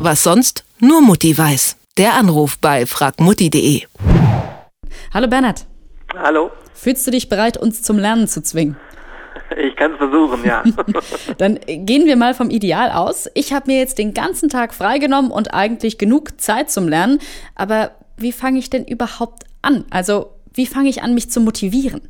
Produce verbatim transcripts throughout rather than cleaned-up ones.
Was sonst nur Mutti weiß. Der Anruf bei frag mutti punkt de. Hallo Bernhard. Hallo. Fühlst du dich bereit, uns zum Lernen zu zwingen? Ich kann es versuchen, ja. Dann gehen wir mal vom Ideal aus. Ich habe mir jetzt den ganzen Tag freigenommen und eigentlich genug Zeit zum Lernen. Aber wie fange ich denn überhaupt an? Also wie fange ich an, mich zu motivieren?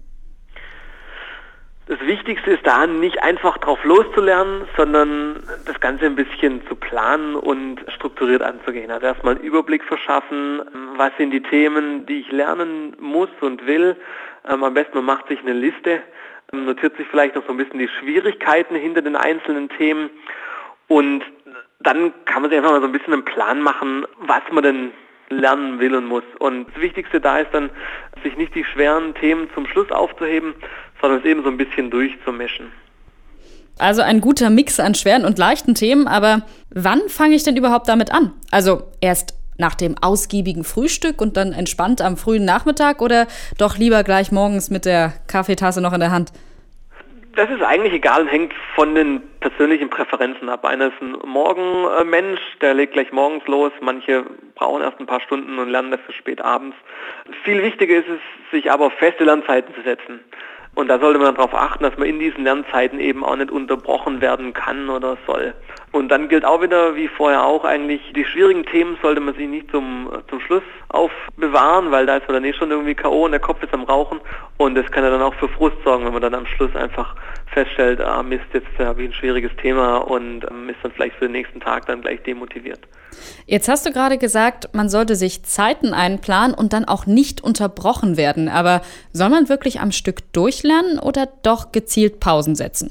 Das Wichtigste ist da, nicht einfach drauf loszulernen, sondern das Ganze ein bisschen zu planen und strukturiert anzugehen. Also erstmal einen Überblick verschaffen, was sind die Themen, die ich lernen muss und will. Am besten man macht sich eine Liste, notiert sich vielleicht noch so ein bisschen die Schwierigkeiten hinter den einzelnen Themen und dann kann man sich einfach mal so ein bisschen einen Plan machen, was man denn lernen will und muss. Und das Wichtigste da ist dann, sich nicht die schweren Themen zum Schluss aufzuheben, sondern es eben so ein bisschen durchzumischen. Also ein guter Mix an schweren und leichten Themen, aber wann fange ich denn überhaupt damit an? Also erst nach dem ausgiebigen Frühstück und dann entspannt am frühen Nachmittag oder doch lieber gleich morgens mit der Kaffeetasse noch in der Hand? Das ist eigentlich egal und hängt von den persönlichen Präferenzen ab. Einer ist ein Morgenmensch, der legt gleich morgens los. Manche brauchen erst ein paar Stunden und lernen dafür spät abends. Viel wichtiger ist es, sich aber auf feste Lernzeiten zu setzen. Und da sollte man darauf achten, dass man in diesen Lernzeiten eben auch nicht unterbrochen werden kann oder soll. Und dann gilt auch wieder, wie vorher auch eigentlich, die schwierigen Themen sollte man sich nicht zum, zum Schluss aufbewahren, weil da ist man dann eh schon irgendwie K O und der Kopf ist am Rauchen. Und das kann ja dann auch für Frust sorgen, wenn man dann am Schluss einfach feststellt, ah Mist, jetzt habe ich ein schwieriges Thema und ähm, ist dann vielleicht für den nächsten Tag dann gleich demotiviert. Jetzt hast du gerade gesagt, man sollte sich Zeiten einplanen und dann auch nicht unterbrochen werden. Aber soll man wirklich am Stück durchlernen oder doch gezielt Pausen setzen?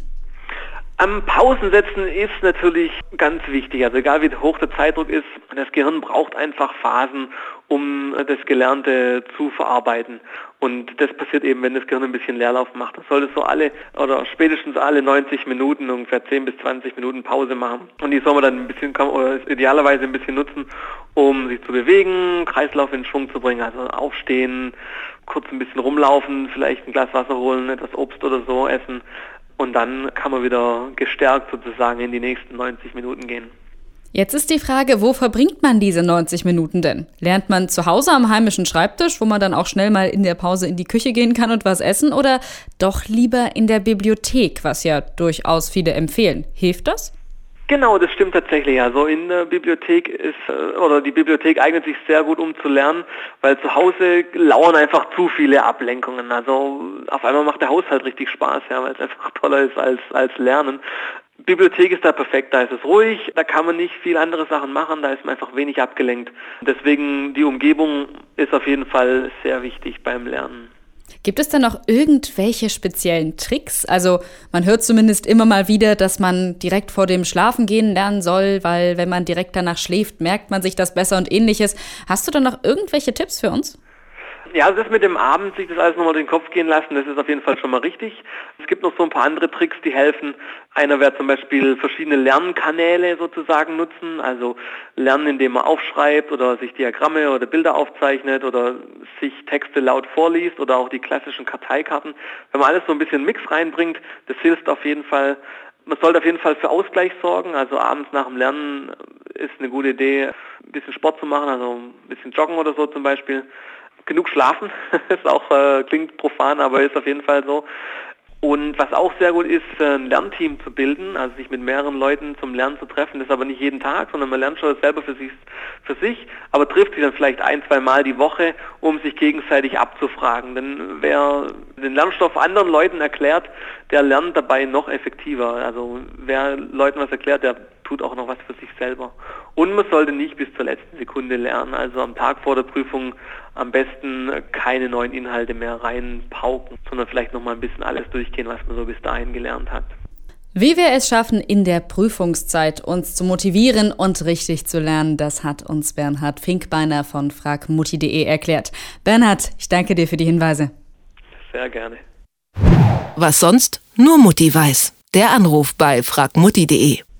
Am Pausen setzen ist natürlich ganz wichtig. Also egal wie hoch der Zeitdruck ist, das Gehirn braucht einfach Phasen, um das Gelernte zu verarbeiten. Und das passiert eben, wenn das Gehirn ein bisschen Leerlauf macht. Das sollte so alle oder spätestens alle neunzig Minuten, ungefähr zehn bis zwanzig Minuten Pause machen. Und die soll man dann ein bisschen, oder idealerweise ein bisschen nutzen, um sich zu bewegen, Kreislauf in Schwung zu bringen. Also aufstehen, kurz ein bisschen rumlaufen, vielleicht ein Glas Wasser holen, etwas Obst oder so essen. Und dann kann man wieder gestärkt sozusagen in die nächsten neunzig Minuten gehen. Jetzt ist die Frage, wo verbringt man diese neunzig Minuten denn? Lernt man zu Hause am heimischen Schreibtisch, wo man dann auch schnell mal in der Pause in die Küche gehen kann und was essen? Oder doch lieber in der Bibliothek, was ja durchaus viele empfehlen? Hilft das? Genau, das stimmt tatsächlich. Also in der Bibliothek ist, oder die Bibliothek eignet sich sehr gut, um zu lernen, weil zu Hause lauern einfach zu viele Ablenkungen. Also auf einmal macht der Haushalt richtig Spaß, ja, weil es einfach toller ist als, als Lernen. Bibliothek ist da perfekt, da ist es ruhig, da kann man nicht viel andere Sachen machen, da ist man einfach wenig abgelenkt. Deswegen die Umgebung ist auf jeden Fall sehr wichtig beim Lernen. Gibt es denn noch irgendwelche speziellen Tricks? Also man hört zumindest immer mal wieder, dass man direkt vor dem Schlafengehen lernen soll, weil wenn man direkt danach schläft, merkt man sich das besser und ähnliches. Hast du da noch irgendwelche Tipps für uns? Ja, also das mit dem Abend, sich das alles nochmal durch den Kopf gehen lassen, das ist auf jeden Fall schon mal richtig. Es gibt noch so ein paar andere Tricks, die helfen. Einer wäre zum Beispiel verschiedene Lernkanäle sozusagen nutzen, also lernen, indem man aufschreibt oder sich Diagramme oder Bilder aufzeichnet oder sich Texte laut vorliest oder auch die klassischen Karteikarten. Wenn man alles so ein bisschen Mix reinbringt, das hilft auf jeden Fall. Man sollte auf jeden Fall für Ausgleich sorgen, also abends nach dem Lernen ist eine gute Idee, ein bisschen Sport zu machen, also ein bisschen joggen oder so zum Beispiel. Genug schlafen, ist auch, äh, klingt profan, aber ist auf jeden Fall so. Und was auch sehr gut ist, ein Lernteam zu bilden, also sich mit mehreren Leuten zum Lernen zu treffen. Das ist aber nicht jeden Tag, sondern man lernt schon selber für sich, für sich, aber trifft sich dann vielleicht ein, zwei Mal die Woche, um sich gegenseitig abzufragen. Denn wer den Lernstoff anderen Leuten erklärt, der lernt dabei noch effektiver. Also wer Leuten was erklärt, der tut auch noch was für sich selber. Und man sollte nicht bis zur letzten Sekunde lernen, also am Tag vor der Prüfung am besten keine neuen Inhalte mehr reinpauken, sondern vielleicht noch mal ein bisschen alles durchgehen, was man so bis dahin gelernt hat. Wie wir es schaffen, in der Prüfungszeit uns zu motivieren und richtig zu lernen, das hat uns Bernhard Finkbeiner von frag mutti punkt de erklärt. Bernhard, ich danke dir für die Hinweise. Sehr gerne. Was sonst nur Mutti weiß. Der Anruf bei frag mutti punkt de.